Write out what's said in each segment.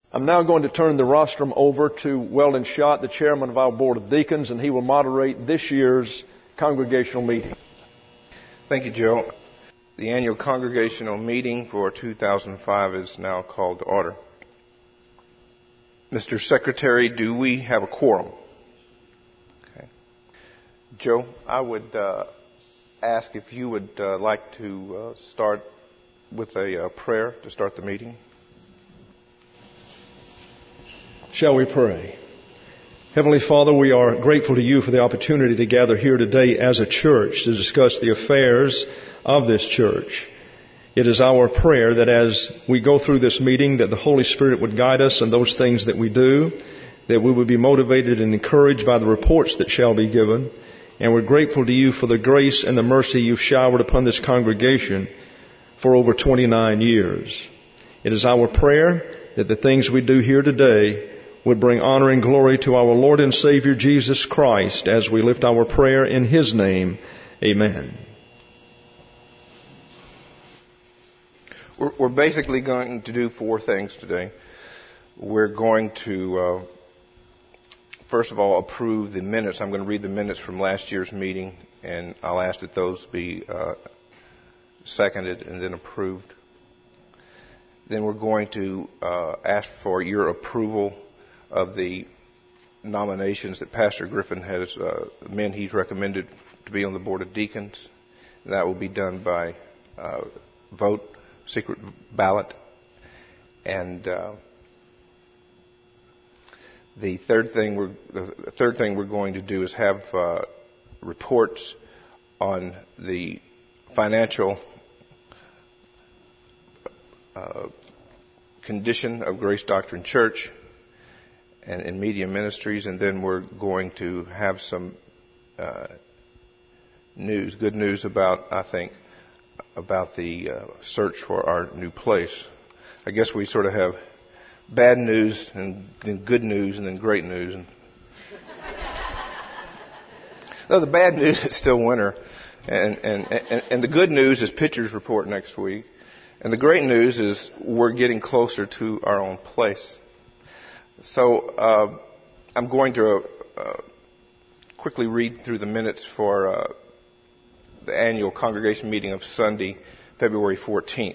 I'm now going to turn the rostrum over to Weldon Schott, the chairman of our Board of Deacons, and he will moderate this year's congregational meeting. Thank you, Joe. The annual congregational meeting for 2005 is now called to order. Mr. Secretary, do we have a quorum? Okay. Joe, I would ask if you would like to start with a prayer to start the meeting. Shall we pray? Heavenly Father, we are grateful to you for the opportunity to gather here today as a church to discuss the affairs of this church. It is our prayer that as we go through this meeting, that the Holy Spirit would guide us in those things that we do, that we would be motivated and encouraged by the reports that shall be given. And we're grateful to you for the grace and the mercy you've showered upon this congregation for over 29 years. It is our prayer that the things we do here today would bring honor and glory to our Lord and Savior Jesus Christ as we lift our prayer in His name. Amen. We're basically going to do four things today. We're going to, first of all, approve the minutes. I'm going to read the minutes from last year's meeting, and I'll ask that those be seconded and then approved. Then we're going to ask for your approval of the nominations that Pastor Griffin has, men he's recommended to be on the Board of Deacons. That will be done by vote, secret ballot. And the third thing we're going to do is have reports on the financial condition of Grace Doctrine Church and Media Ministries, and then we're going to have some good news about the search for our new place. I guess we sort of have bad news and then good news and then great news. No, the bad news is still winter, and the good news is pitchers report next week, and the great news is we're getting closer to our own place. So I'm going to quickly read through the minutes for the annual congregation meeting of Sunday, February 14th,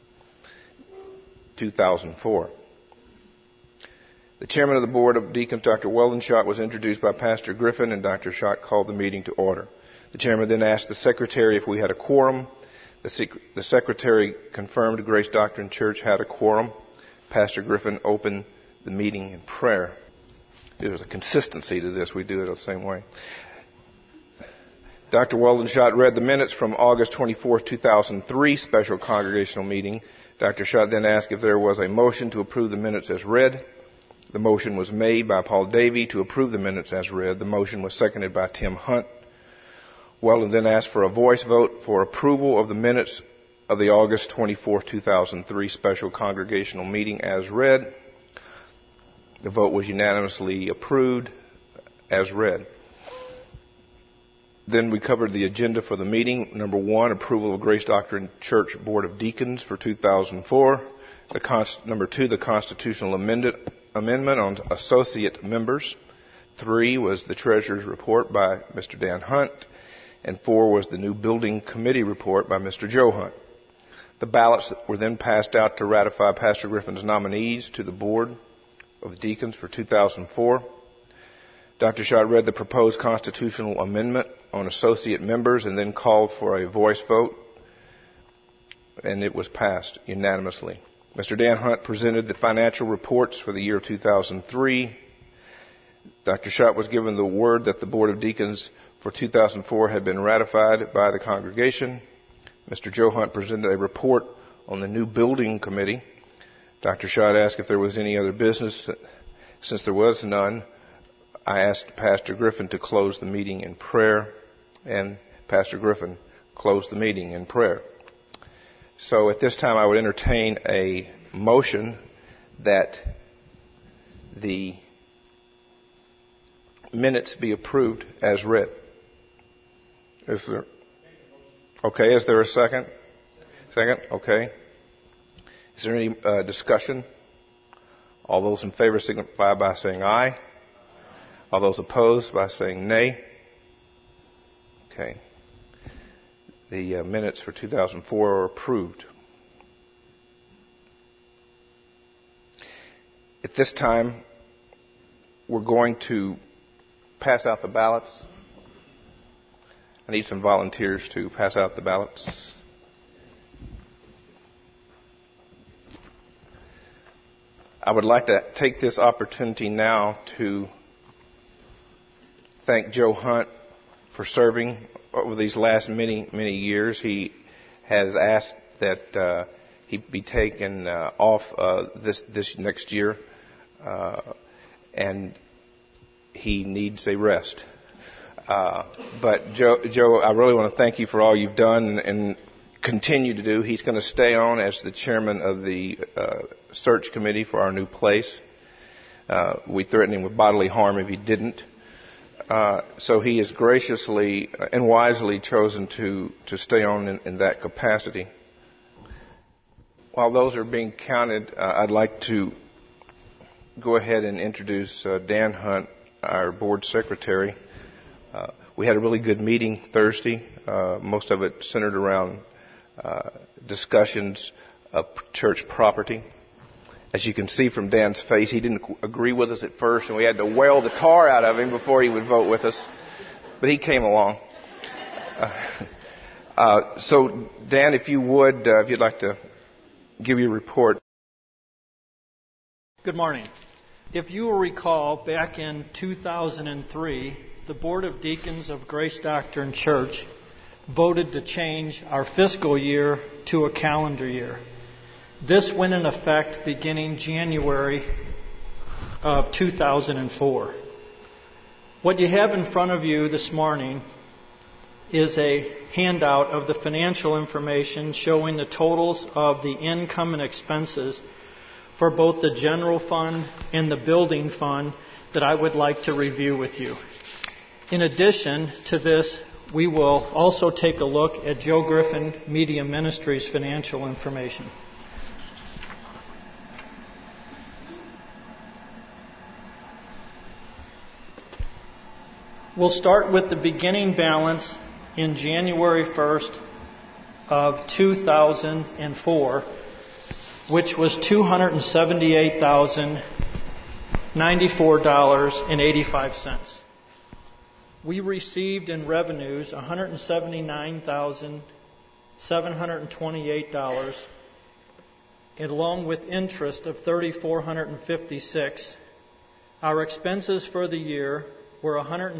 2004. The chairman of the Board of Deacons, Dr. Weldon Schott, was introduced by Pastor Griffin, and Dr. Schott called the meeting to order. The chairman then asked the secretary if we had a quorum. The secretary confirmed Grace Doctrine Church had a quorum. Pastor Griffin opened the meeting in prayer. There's a consistency to this. We do it the same way. Dr. Weldon Schott read the minutes from August 24, 2003 special congregational meeting. Dr. Schott then asked if there was a motion to approve the minutes as read. The motion was made by Paul Davey to approve the minutes as read. The motion was seconded by Tim Hunt. Weldon then asked for a voice vote for approval of the minutes of the August 24, 2003 special congregational meeting as read. The vote was unanimously approved as read. Then we covered the agenda for the meeting. Number one, approval of Grace Doctrine Church Board of Deacons for 2004. Number two, the constitutional amendment on associate members. 3 was the treasurer's report by Mr. Dan Hunt. And 4 was the new building committee report by Mr. Joe Hunt. The ballots were then passed out to ratify Pastor Griffin's nominees to the Board of Deacons for 2004. Dr. Schott read the proposed constitutional amendment on associate members and then called for a voice vote, and it was passed unanimously. Mr. Dan Hunt presented the financial reports for the year 2003. Dr. Schott was given the word that the Board of Deacons for 2004 had been ratified by the congregation. Mr. Joe Hunt presented a report on the new building committee. Dr. Schott asked if there was any other business. Since there was none, I asked Pastor Griffin to close the meeting in prayer, and Pastor Griffin closed the meeting in prayer. So at this time, I would entertain a motion that the minutes be approved as read. Is there? Okay, is there a second? Second, okay. Is there any discussion All those in favor signify by saying aye. All those opposed by saying nay. Okay. The minutes for 2004 are approved. At this time, we're going to pass out the ballots. I need some volunteers to pass out the ballots. I would like to take this opportunity now to thank Joe Hunt for serving over these last many years. He has asked that he be taken off this next year, and he needs a rest. But Joe, I really want to thank you for all you've done and continue to do. He's going to stay on as the chairman of the search committee for our new place. We threatened him with bodily harm if he didn't. So he has graciously and wisely chosen to stay on in that capacity. While those are being counted, I'd like to go ahead and introduce Dan Hunt, our board secretary. We had a really good meeting Thursday. Most of it centered around discussions of church property. As you can see from Dan's face, he didn't agree with us at first, and we had to wail the tar out of him before he would vote with us. But he came along. So, Dan, if you would, if you'd like to give your report. Good morning. If you will recall, back in 2003, the Board of Deacons of Grace Doctrine Church voted to change our fiscal year to a calendar year. This went in effect beginning January of 2004. What you have in front of you this morning is a handout of the financial information showing the totals of the income and expenses for both the general fund and the building fund that I would like to review with you. In addition to this, we will also take a look at Joe Griffin Media Ministries financial information. We'll start with the beginning balance in January 1st of 2004, which was $278,094.85. We received in revenues $179,728, along with interest of $3,456. Our expenses for the year were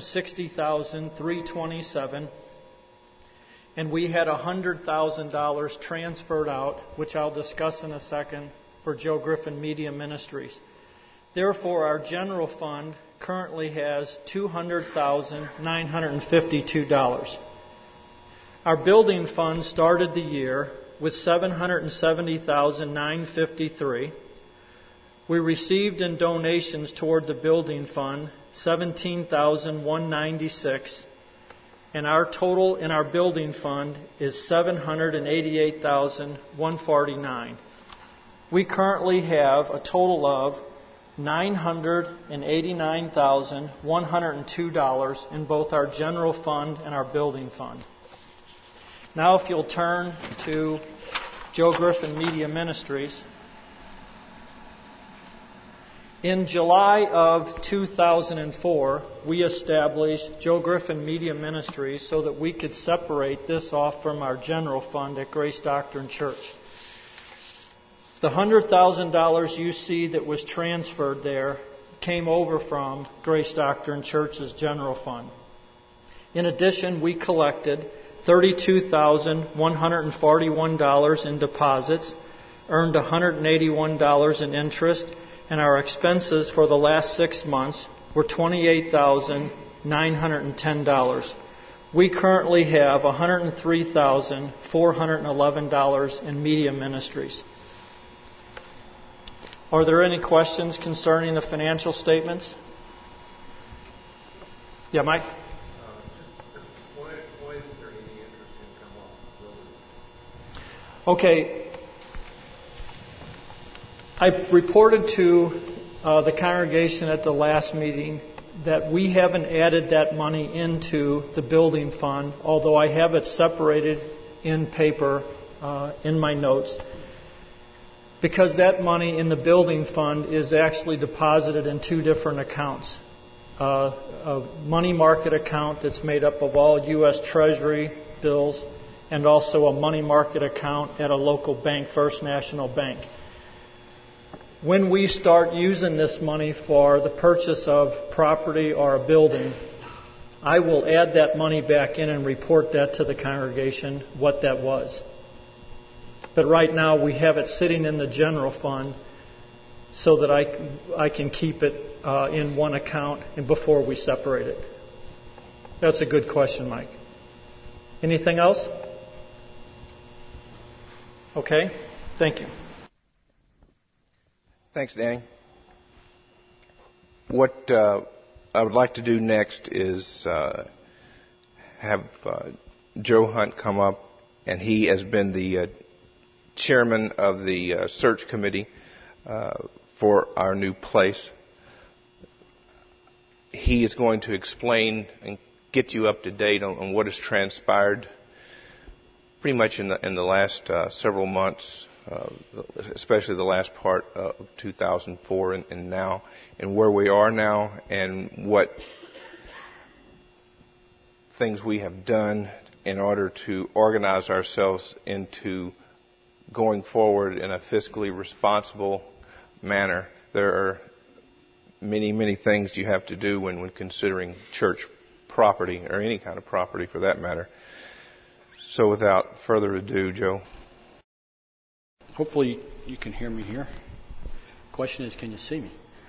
$160,327, and we had $100,000 transferred out, which I'll discuss in a second, for Joe Griffin Media Ministries. Therefore, our general fund currently has $200,952. Our building fund started the year with $770,953. We received in donations toward the building fund $17,196, and our total in our building fund is $788,149. We currently have a total of $989,102 in both our general fund and our building fund. Now, if you'll turn to Joe Griffin Media Ministries. In July of 2004, we established Joe Griffin Media Ministries so that we could separate this off from our general fund at Grace Doctrine Church. The $100,000 you see that was transferred there came over from Grace Doctrine Church's general fund. In addition, we collected $32,141 in deposits, earned $181 in interest, and our expenses for the last 6 months were $28,910. We currently have $103,411 in media ministries. Are there any questions concerning the financial statements? Yeah, Mike? Why isn't there any interest income off the building? Okay. I reported to the congregation at the last meeting that we haven't added that money into the building fund, although I have it separated in paper in my notes, because that money in the building fund is actually deposited in two different accounts. A money market account that's made up of all U.S. Treasury bills, and also a money market account at a local bank, First National Bank. When we start using this money for the purchase of property or a building, I will add that money back in and report that to the congregation, what that was. But right now we have it sitting in the general fund so that I can keep it in one account and before we separate it. That's a good question, Mike. Anything else? Okay, thank you. Thanks, Danny. What I would like to do next is have Joe Hunt come up, and he has been the chairman of the search committee for our new place. He is going to explain and get you up to date on what has transpired pretty much in the last several months, especially the last part of 2004 and now, and where we are now, and what things we have done in order to organize ourselves into going forward in a fiscally responsible manner. There are many, many things you have to do when considering church property, or any kind of property for that matter. So without further ado, Joe. Hopefully you can hear me here. Question is, can you see me?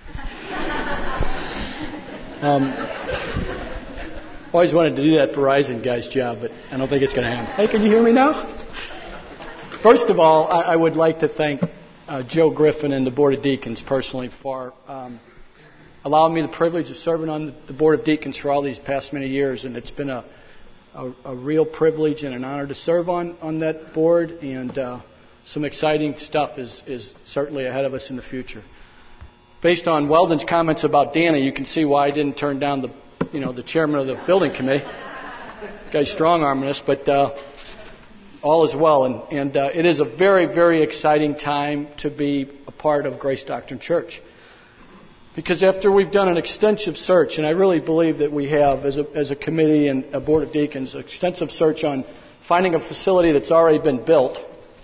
Always wanted to do that Verizon guy's job, but I don't think it's going to happen. Hey, can you hear me now? First of all, I would like to thank Joe Griffin and the Board of Deacons personally for allowing me the privilege of serving on the Board of Deacons for all these past many years, and it's been a real privilege and an honor to serve on that board, and some exciting stuff is certainly ahead of us in the future. Based on Weldon's comments about Danny, you can see why I didn't turn down the chairman of the building committee. Guy's strong-arming us, but all is well, and it is a very, very exciting time to be a part of Grace Doctrine Church. Because after we've done an extensive search, and I really believe that we have, as a committee and a board of deacons, extensive search on finding a facility that's already been built.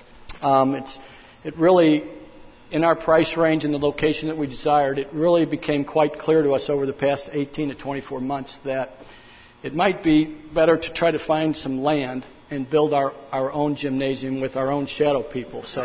It really, in our price range and the location that we desired, it really became quite clear to us over the past 18 to 24 months that it might be better to try to find some land and build our own gymnasium with our own shadow people. So.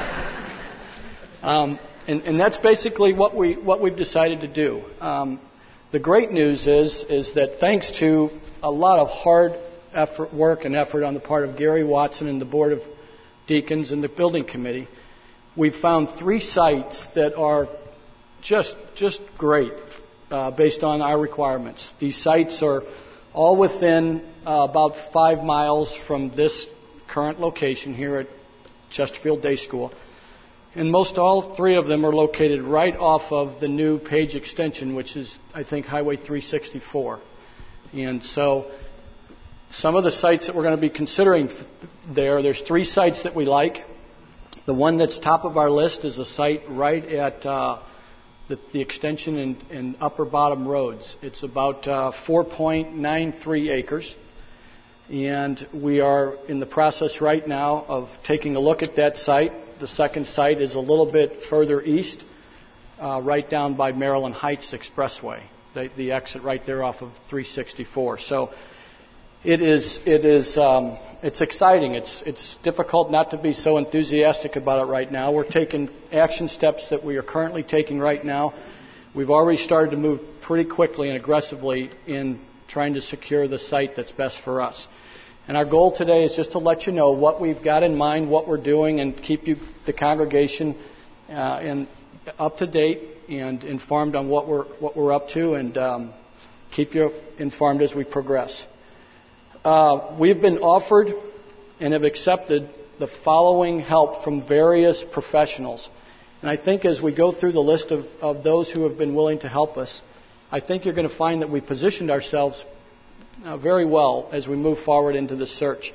And that's basically what we've decided to do. The great news is that thanks to a lot of hard work and effort on the part of Gary Watson and the Board of Deacons and the Building Committee, we've found 3 sites that are just great based on our requirements. These sites are all within about 5 miles from this current location here at Chesterfield Day School. And all 3 of them are located right off of the new Page extension, which is, I think, Highway 364. And so some of the sites that we're going to be considering there's 3 sites that we like. The one that's top of our list is a site right at the extension and upper bottom roads. It's about 4.93 acres. And we are in the process right now of taking a look at that site. The second site is a little bit further east, right down by Maryland Heights Expressway, the exit right there off of 364. So it's exciting. It's difficult not to be so enthusiastic about it right now. We're taking action steps that we are currently taking right now. We've already started to move pretty quickly and aggressively in trying to secure the site that's best for us. And our goal today is just to let you know what we've got in mind, what we're doing, and keep the congregation up to date and informed on what we're up to, and keep you informed as we progress. We've been offered and have accepted the following help from various professionals. And I think as we go through the list of those who have been willing to help us, I think you're going to find that we positioned ourselves very well as we move forward into the search.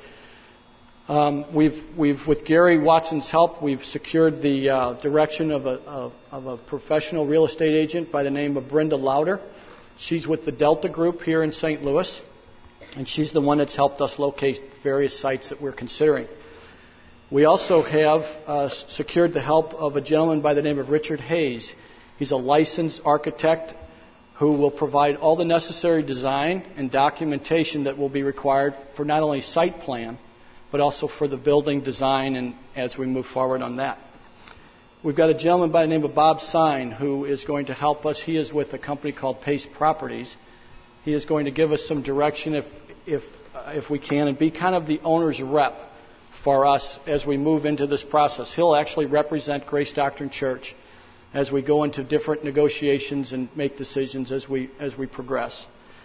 We've with Gary Watson's help, we've secured the direction of a professional real estate agent by the name of Brenda Lauder. She's with the Delta Group here in St. Louis, and she's the one that's helped us locate various sites that we're considering. We also have secured the help of a gentleman by the name of Richard Hayes. He's a licensed architect who will provide all the necessary design and documentation that will be required for not only site plan, but also for the building design and as we move forward on that. We've got a gentleman by the name of Bob Sine who is going to help us. He is with a company called Pace Properties. He is going to give us some direction if we can and be kind of the owner's rep for us as we move into this process. He'll actually represent Grace Doctrine Church as we go into different negotiations and make decisions as we progress.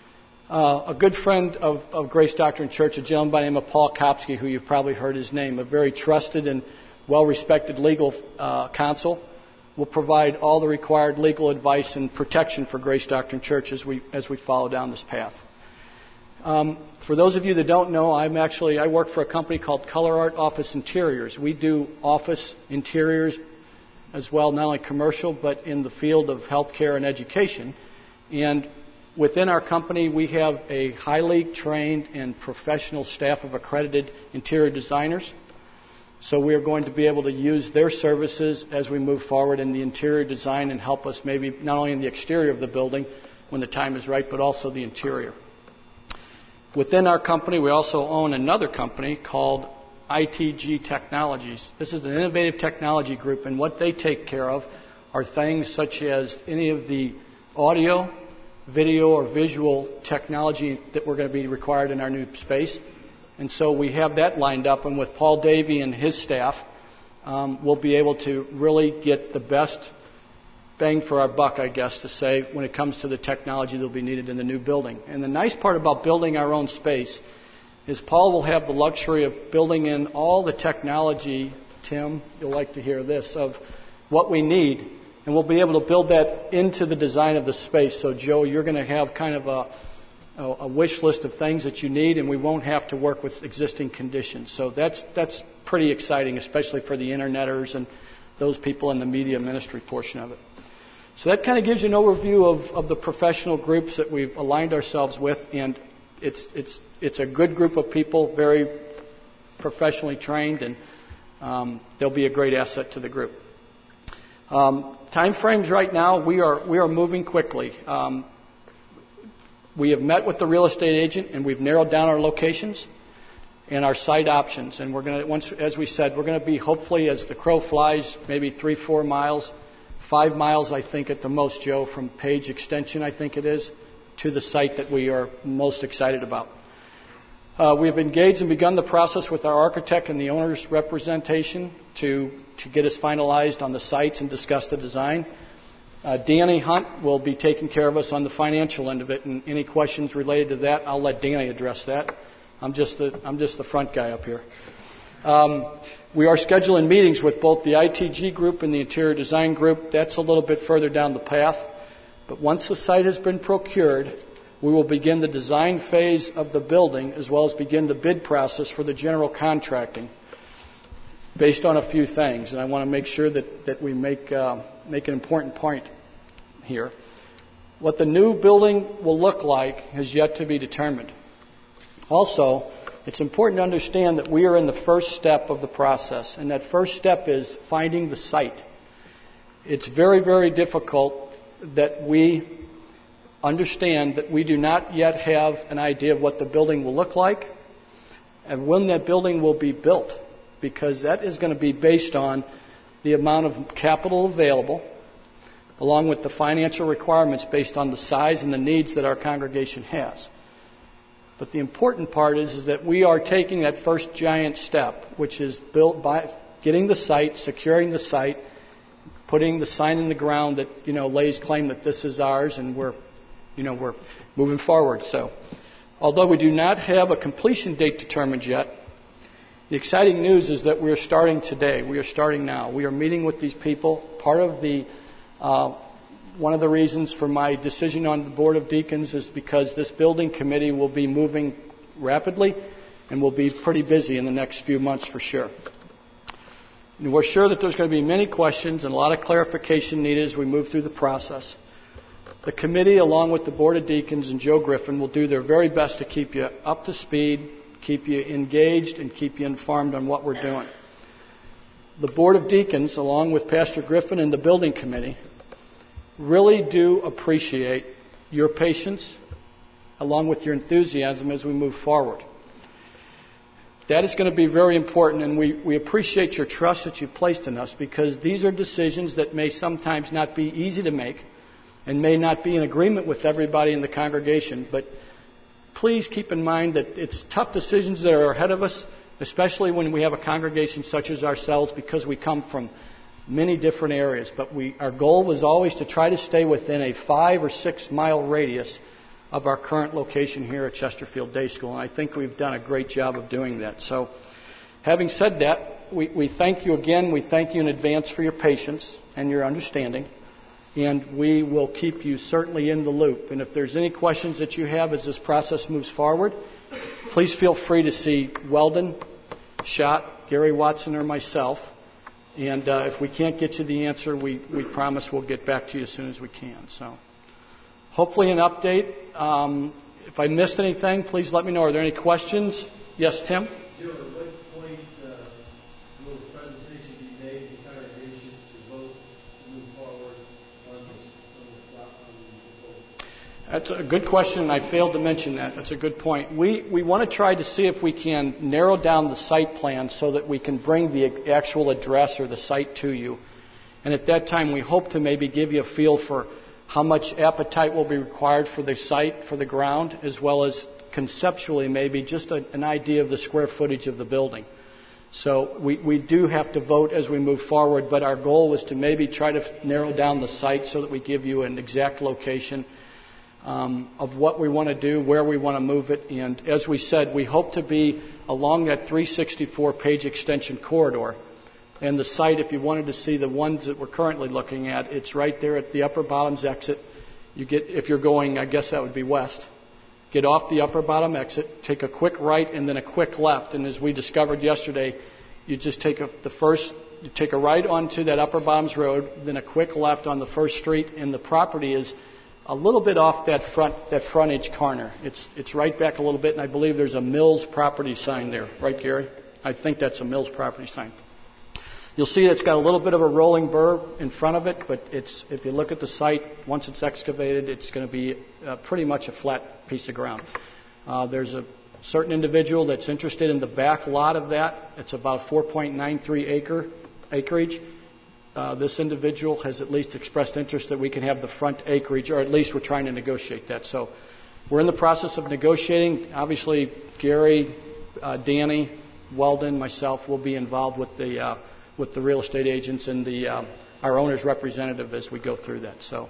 A good friend of Grace Doctrine Church, a gentleman by the name of Paul Kopsky, who you've probably heard his name, a very trusted and well-respected legal counsel, will provide all the required legal advice and protection for Grace Doctrine Church as we follow down this path. For those of you that don't know, I work for a company called Color Art Office Interiors. We do office interiors as well, not only commercial, but in the field of healthcare and education. And within our company, we have a highly trained and professional staff of accredited interior designers. So we are going to be able to use their services as we move forward in the interior design and help us maybe not only in the exterior of the building when the time is right, but also the interior. Within our company, we also own another company called ITG Technologies. This is an innovative technology group, and what they take care of are things such as any of the audio, video, or visual technology that we're going to be required in our new space. And so we have that lined up, and with Paul Davey and his staff, we'll be able to really get the best bang for our buck, I guess, to say, when it comes to the technology that will be needed in the new building. And the nice part about building our own space is Paul will have the luxury of building in all the technology, Tim, you'll like to hear this, of what we need. And we'll be able to build that into the design of the space. So, Joe, you're going to have kind of a wish list of things that you need, and we won't have to work with existing conditions. So that's pretty exciting, especially for the interneters and those people in the media ministry portion of it. So that kind of gives you an overview of the professional groups that we've aligned ourselves with, and it's a good group of people, very professionally trained, and they'll be a great asset to the group. Time frames right now, we are moving quickly. We have met with the real estate agent, and we've narrowed down our locations and our site options. And we're going to, as we said, we're going to be hopefully, as the crow flies, maybe 3-4 miles, 5 miles, I think, at the most, Joe, from Page Extension, I think it is, to the site that we are most excited about. We've engaged and begun the process with our architect and the owner's representation to get us finalized on the sites and discuss the design. Danny Hunt will be taking care of us on the financial end of it, and any questions related to that, I'll let Danny address that. I'm just the front guy up here. We are scheduling meetings with both the ITG group and the interior design group. That's a little bit further down the path. But once the site has been procured, we will begin the design phase of the building as well as begin the bid process for the general contracting based on a few things. And I want to make sure that we make an important point here. What the new building will look like has yet to be determined. Also, it's important to understand that we are in the first step of the process, and that first step is finding the site. It's very, very difficult that we understand that we do not yet have an idea of what the building will look like and when that building will be built, because that is going to be based on the amount of capital available, along with the financial requirements based on the size and the needs that our congregation has. But the important part is that we are taking that first giant step, which is built by getting the site, securing the site, putting the sign in the ground that lays claim that this is ours, and we're moving forward. So, although we do not have a completion date determined yet, the exciting news is that we are starting today. We are starting now. We are meeting with these people. part of the one of the reasons for my decision on the Board of Deacons is because this building committee will be moving rapidly and will be pretty busy in the next few months for sure. And we're sure that there's going to be many questions and a lot of clarification needed as we move through the process. The committee, along with the Board of Deacons and Joe Griffin, will do their very best to keep you up to speed, keep you engaged, and keep you informed on what we're doing. The Board of Deacons, along with Pastor Griffin and the building committee, really do appreciate your patience along with your enthusiasm as we move forward. That is going to be very important, and we appreciate your trust that you've placed in us, because these are decisions that may sometimes not be easy to make and may not be in agreement with everybody in the congregation. But please keep in mind that it's tough decisions that are ahead of us, especially when we have a congregation such as ourselves, because we come from many different areas. But our goal was always to try to stay within a 5 or 6 mile radius of our current location here at Chesterfield Day School, and I think we've done a great job of doing that. So, having said that, we thank you again. We thank you in advance for your patience and your understanding, and we will keep you certainly in the loop. And if there's any questions that you have as this process moves forward, please feel free to see Weldon, Schott, Gary Watson, or myself. And if we can't get you the answer, we promise we'll get back to you as soon as we can. So, hopefully an update. If I missed anything, please let me know. Are there any questions? Yes, Tim? Joe, at what point will the presentation be made to the congregation to vote to move forward on the That's a good question, and I failed to mention that. That's a good point. We want to try to see if we can narrow down the site plan so that we can bring the actual address or the site to you. And at that time, we hope to maybe give you a feel for how much appetite will be required for the site, for the ground, as well as conceptually maybe just an idea of the square footage of the building. So we do have to vote as we move forward, but our goal was to maybe try to narrow down the site so that we give you an exact location of what we want to do, where we want to move it. And as we said, we hope to be along that 364-page extension corridor. And the site, if you wanted to see the ones that we're currently looking at, it's right there at the Upper Bottoms exit. If you're going, I guess that would be west. Get off the Upper Bottom exit, take a quick right and then a quick left. And as we discovered yesterday, you just take you take a right onto that Upper Bottoms road, then a quick left on the first street, and the property is a little bit off that frontage corner. It's right back a little bit, and I believe there's a Mills property sign there. Right, Gary? I think that's a Mills property sign. You'll see it's got a little bit of a rolling burr in front of it, but if you look at the site, once it's excavated, it's going to be pretty much a flat piece of ground. There's a certain individual that's interested in the back lot of that. It's about 4.93 acreage. This individual has at least expressed interest that we can have the front acreage, or at least we're trying to negotiate that. So we're in the process of negotiating. Obviously, Gary, Danny, Weldon, myself will be involved with the real estate agents and our owner's representative as we go through that. So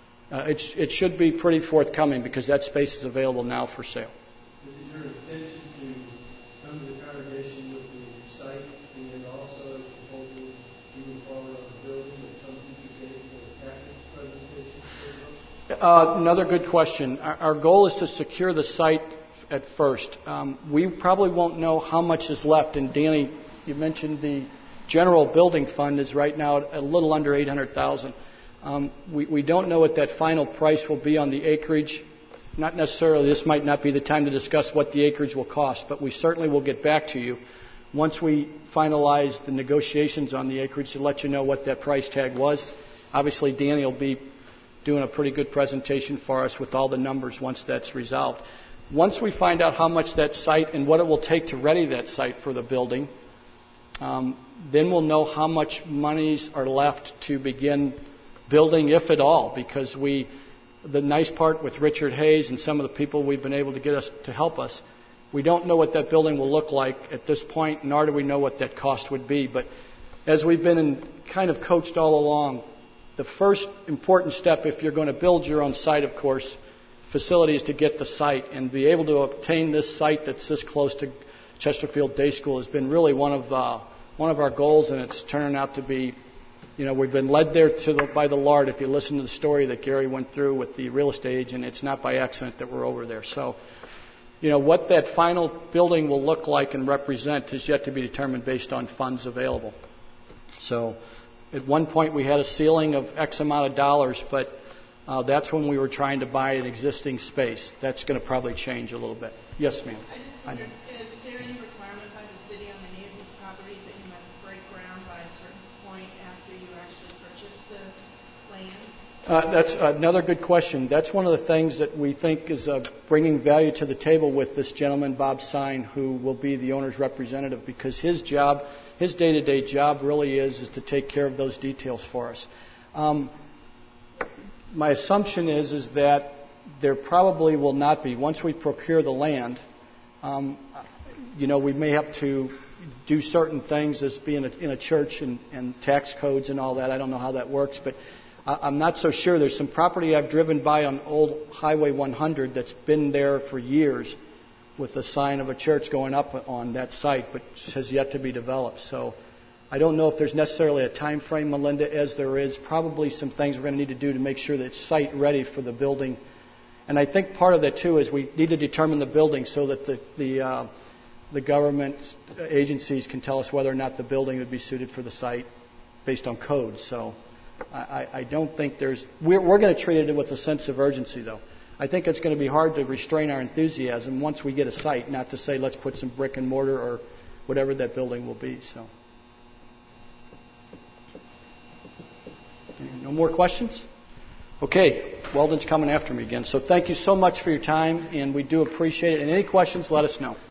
it should be pretty forthcoming because that space is available now for sale. Is it your intention to come to the congregation with the site and then also a proposal to move forward on the building at some future date for a package presentation? Another good question. Our goal is to secure the site at first. We probably won't know how much is left. And Danny, you mentioned the general building fund is right now a little under $800,000. We don't know what that final price will be on the acreage. Not necessarily, this might not be the time to discuss what the acreage will cost, but we certainly will get back to you once we finalize the negotiations on the acreage to let you know what that price tag was. Obviously, Danny will be doing a pretty good presentation for us with all the numbers once that's resolved. Once we find out how much that site and what it will take to ready that site for the building, then we'll know how much monies are left to begin building, if at all, because the nice part with Richard Hayes and some of the people we've been able to get us to help us, we don't know what that building will look like at this point, nor do we know what that cost would be. But as we've been kind of coached all along, the first important step if you're going to build your own site, of course, facility is to get the site, and be able to obtain this site that's this close to Chesterfield Day School has been really one of our goals, and it's turning out to be We've been led there by the Lord. If you listen to the story that Gary went through with the real estate agent, it's not by accident that we're over there. So, what that final building will look like and represent is yet to be determined based on funds available. So, at one point we had a ceiling of X amount of dollars, but that's when we were trying to buy an existing space. That's going to probably change a little bit. Yes, ma'am. I just wondered, is there any requirement by the city on any of these properties that you must break ground by a certain point after you actually purchase the land? That's another good question. That's one of the things that we think is bringing value to the table with this gentleman, Bob Sine, who will be the owner's representative, because his job, his day-to-day job really is to take care of those details for us. My assumption is that there probably will not be. Once we procure the land, we may have to do certain things as being in a church and tax codes and all that. I don't know how that works, but I'm not so sure. There's some property I've driven by on old Highway 100 that's been there for years with a sign of a church going up on that site, but has yet to be developed. So I don't know if there's necessarily a time frame, Melinda, as there is probably some things we're going to need to do to make sure that it's site ready for the building. And I think part of that, too, is we need to determine the building so that the government agencies can tell us whether or not the building would be suited for the site based on code. So I don't think we're going to treat it with a sense of urgency, though. I think it's going to be hard to restrain our enthusiasm once we get a site, not to say let's put some brick and mortar or whatever that building will be. So, no more questions? Okay, Weldon's coming after me again. So thank you so much for your time, and we do appreciate it. And any questions, let us know.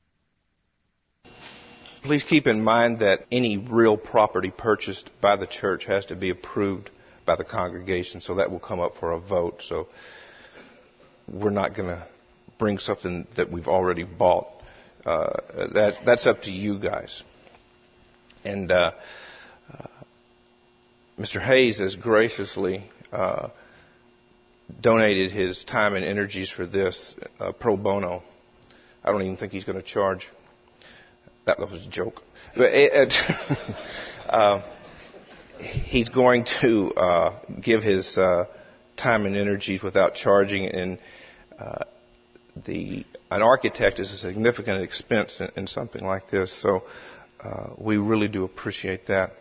Please keep in mind that any real property purchased by the church has to be approved by the congregation, so that will come up for a vote. So we're not going to bring something that we've already bought. That's up to you guys. And Mr. Hayes has graciously donated his time and energies for this pro bono. I don't even think he's going to charge. That was a joke. But he's going to give his time and energies without charging, and an architect is a significant expense in something like this. So we really do appreciate that.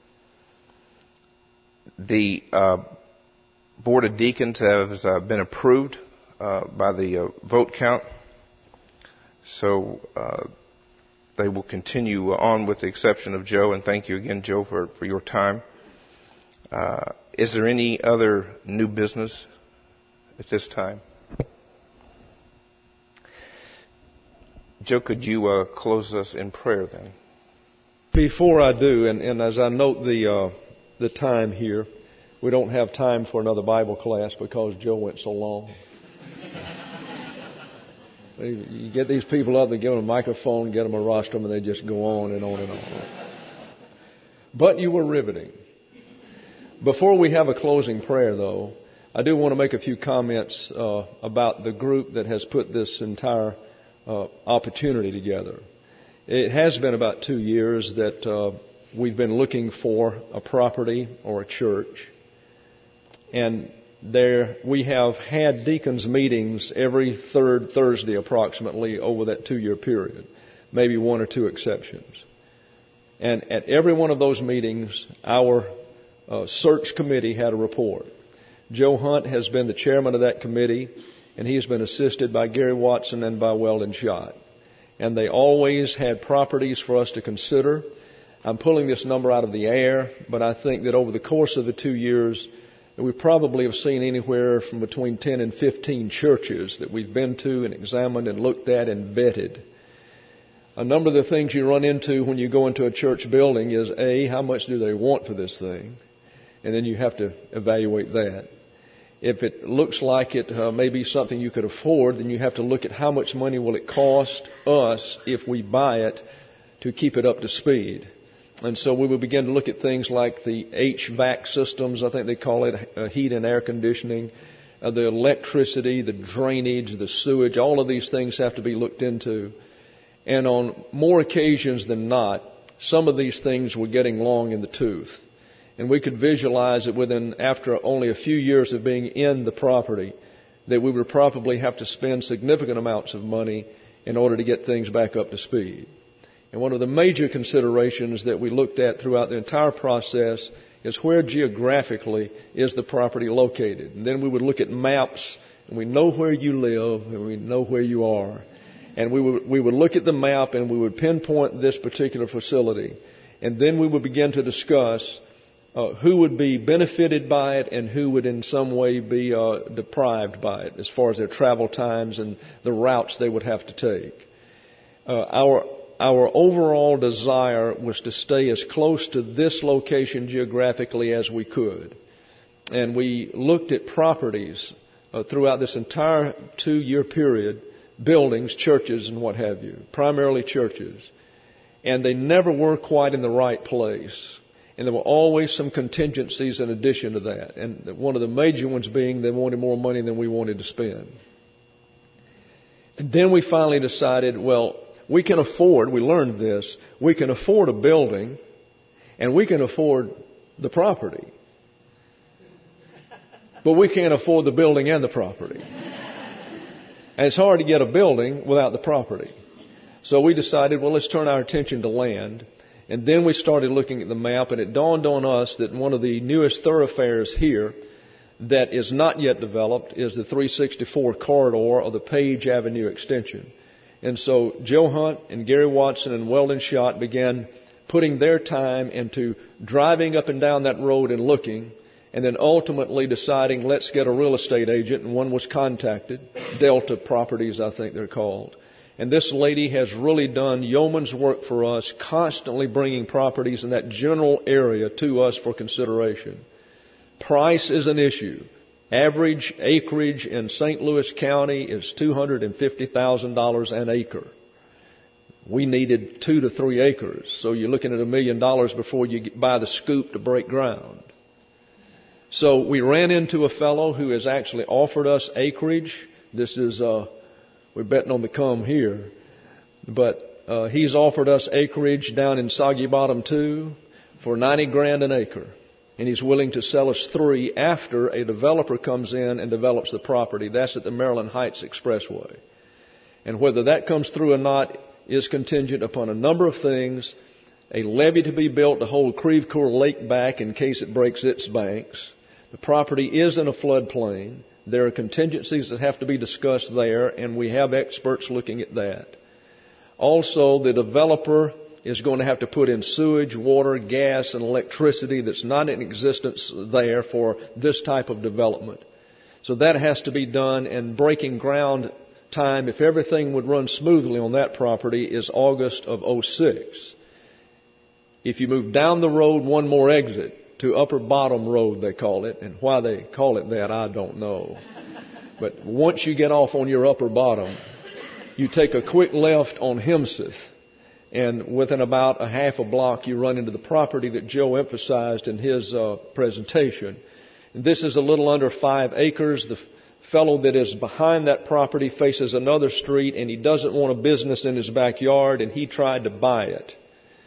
The Board of Deacons has been approved by the vote count. So they will continue on with the exception of Joe. And thank you again, Joe, for your time. Is there any other new business at this time? Joe, could you close us in prayer then? Before I do, and as I note the time here, we don't have time for another Bible class because Joe went so long. You get these people up, they give them a microphone, get them a rostrum, and they just go on and on and on. But you were riveting. Before we have a closing prayer, though, I do want to make a few comments about the group that has put this entire opportunity together. It has been about 2 years that we've been looking for a property or a church. And there we have had deacons meetings every third Thursday approximately over that 2-year period, maybe one or two exceptions. And at every one of those meetings, our search committee had a report. Joe Hunt has been the chairman of that committee, and he has been assisted by Gary Watson and by Weldon Schott. And they always had properties for us to consider. I'm pulling this number out of the air, but I think that over the course of the 2 years, we probably have seen anywhere from between 10 and 15 churches that we've been to and examined and looked at and vetted. A number of the things you run into when you go into a church building is, A, how much do they want for this thing? And then you have to evaluate that. If it looks like it may be something you could afford, then you have to look at how much money will it cost us if we buy it to keep it up to speed. And so we will begin to look at things like the HVAC systems, I think they call it, heat and air conditioning, the electricity, the drainage, the sewage. All of these things have to be looked into. And on more occasions than not, some of these things were getting long in the tooth. And we could visualize that after only a few years of being in the property, that we would probably have to spend significant amounts of money in order to get things back up to speed. And one of the major considerations that we looked at throughout the entire process is where geographically is the property located. And then we would look at maps, and we know where you live, and we know where you are. And we would look at the map, and we would pinpoint this particular facility. And then we would begin to discuss who would be benefited by it and who would in some way be deprived by it as far as their travel times and the routes they would have to take. Our overall desire was to stay as close to this location geographically as we could. And we looked at properties throughout this entire 2-year period, buildings, churches, and what have you, primarily churches. And they never were quite in the right place. And there were always some contingencies in addition to that. And one of the major ones being they wanted more money than we wanted to spend. And then we finally decided, well, we learned this, we can afford a building and we can afford the property. But we can't afford the building and the property. And it's hard to get a building without the property. So we decided, well, let's turn our attention to land. And then we started looking at the map, and it dawned on us that one of the newest thoroughfares here that is not yet developed is the 364 corridor of the Page Avenue extension. And so Joe Hunt and Gary Watson and Weldon Schott began putting their time into driving up and down that road and looking, and then ultimately deciding, let's get a real estate agent, and one was contacted, Delta Properties, I think they're called. And this lady has really done yeoman's work for us, constantly bringing properties in that general area to us for consideration. Price is an issue. Average acreage in St. Louis County is $250,000 an acre. We needed 2 to 3 acres. So you're looking at $1 million before you buy the scoop to break ground. So we ran into a fellow who has actually offered us acreage. This is we're betting on the come here. But he's offered us acreage down in Soggy Bottom 2 for $90,000 an acre. And he's willing to sell us 3 after a developer comes in and develops the property. That's at the Maryland Heights Expressway. And whether that comes through or not is contingent upon a number of things. A levee to be built to hold Creve Coeur Lake back in case it breaks its banks. The property is in a floodplain. There are contingencies that have to be discussed there, and we have experts looking at that. Also, the developer is going to have to put in sewage, water, gas, and electricity that's not in existence there for this type of development. So that has to be done, and breaking ground time, if everything would run smoothly on that property, is August of 2006. If you move down the road one more exit, to Upper Bottom Road, they call it. And why they call it that, I don't know. But once you get off on your upper bottom, you take a quick left on Hemseth. And within about a half a block, you run into the property that Joe emphasized in his presentation. And this is a little under 5 acres. The fellow that is behind that property faces another street, and he doesn't want a business in his backyard, and he tried to buy it.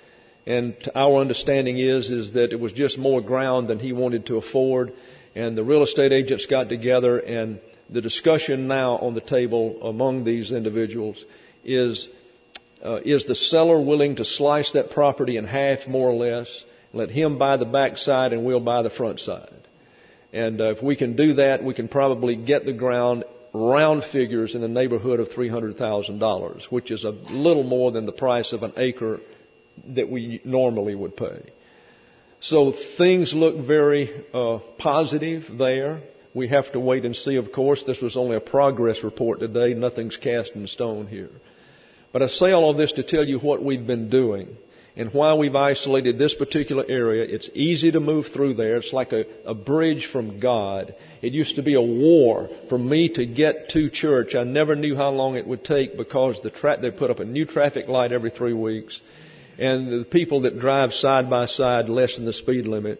And our understanding is that it was just more ground than he wanted to afford. And the real estate agents got together, and the discussion now on the table among these individuals is the seller willing to slice that property in half more or less, let him buy the back side and we'll buy the front side. And if we can do that, we can probably get the ground round figures in the neighborhood of $300,000, which is a little more than the price of an acre that we normally would pay. So things look very positive there. We have to wait and see, of course. This was only a progress report today. Nothing's cast in stone here. But I say all of this to tell you what we've been doing and why we've isolated this particular area. It's easy to move through there. It's like a bridge from God. It used to be a war for me to get to church. I never knew how long it would take because they put up a new traffic light every 3 weeks. And the people that drive side by side lessen the speed limit.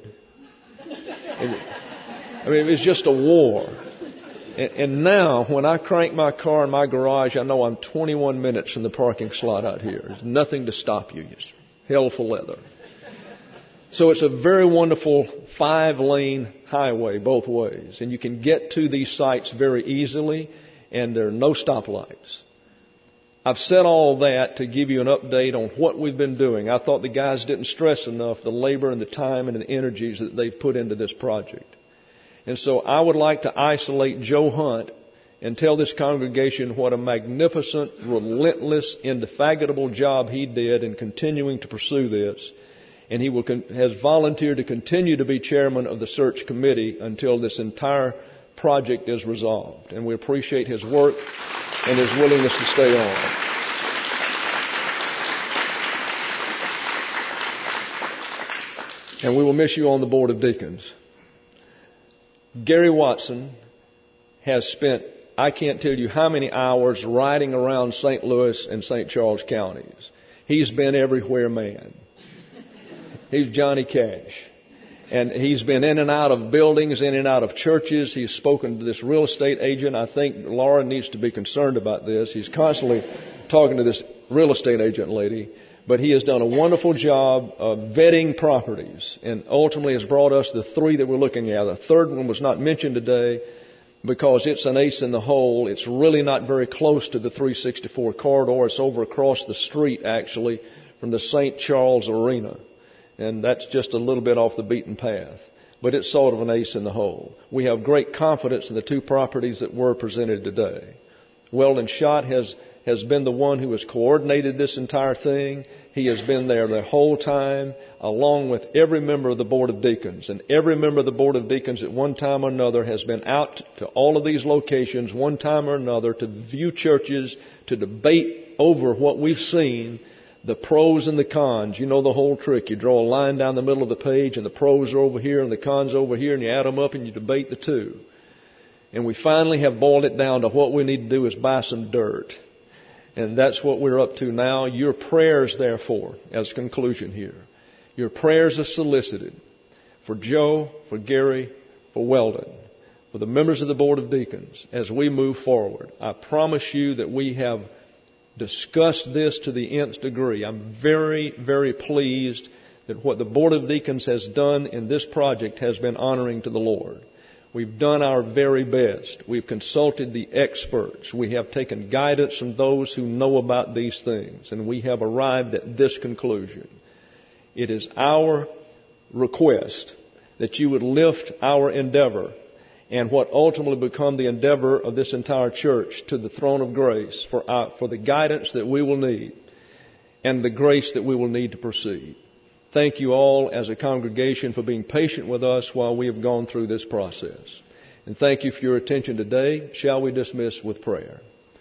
It was just a war. And now, when I crank my car in my garage, I know I'm 21 minutes from the parking slot out here. There's nothing to stop you. It's hell for leather. So it's a very wonderful 5-lane highway both ways. And you can get to these sites very easily, and there are no stoplights. I've said all that to give you an update on what we've been doing. I thought the guys didn't stress enough the labor and the time and the energies that they've put into this project. And so I would like to isolate Joe Hunt and tell this congregation what a magnificent, relentless, indefatigable job he did in continuing to pursue this. And he has volunteered to continue to be chairman of the search committee until this entire project is resolved. And we appreciate his work and his willingness to stay on. And we will miss you on the Board of Deacons. Gary Watson has spent, I can't tell you how many hours riding around St. Louis and St. Charles counties. He's been everywhere, man. He's Johnny Cash. And he's been in and out of buildings, in and out of churches. He's spoken to this real estate agent. I think Laura needs to be concerned about this. He's constantly talking to this real estate agent lady. But he has done a wonderful job of vetting properties and ultimately has brought us the 3 that we're looking at. The third one was not mentioned today because it's an ace in the hole. It's really not very close to the 364 corridor. It's over across the street, actually, from the St. Charles Arena. And that's just a little bit off the beaten path. But it's sort of an ace in the hole. We have great confidence in the 2 properties that were presented today. Weldon Schott has been the one who has coordinated this entire thing. He has been there the whole time, along with every member of the Board of Deacons. And every member of the Board of Deacons at one time or another has been out to all of these locations one time or another to view churches, to debate over what we've seen, the pros and the cons. You know the whole trick. You draw a line down the middle of the page and the pros are over here and the cons over here, and you add them up and you debate the two. And we finally have boiled it down to what we need to do is buy some dirt. And that's what we're up to now. Your prayers, therefore, as a conclusion here, your prayers are solicited for Joe, for Gary, for Weldon, for the members of the Board of Deacons as we move forward. I promise you that we have discussed this to the nth degree. I'm very, very pleased that what the Board of Deacons has done in this project has been honoring to the Lord. We've done our very best. We've consulted the experts. We have taken guidance from those who know about these things. And we have arrived at this conclusion. It is our request that you would lift our endeavor and what ultimately become the endeavor of this entire church to the throne of grace for the guidance that we will need and the grace that we will need to proceed. Thank you all as a congregation for being patient with us while we have gone through this process. And thank you for your attention today. Shall we dismiss with prayer?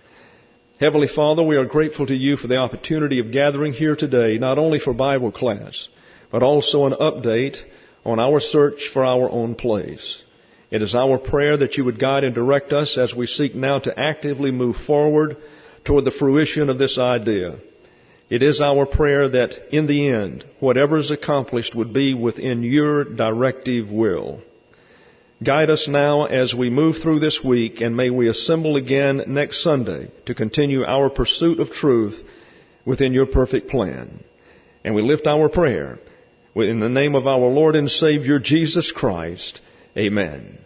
Heavenly Father, we are grateful to you for the opportunity of gathering here today, not only for Bible class, but also an update on our search for our own place. It is our prayer that you would guide and direct us as we seek now to actively move forward toward the fruition of this idea. It is our prayer that in the end, whatever is accomplished would be within your directive will. Guide us now as we move through this week, and may we assemble again next Sunday to continue our pursuit of truth within your perfect plan. And we lift our prayer in the name of our Lord and Savior, Jesus Christ. Amen.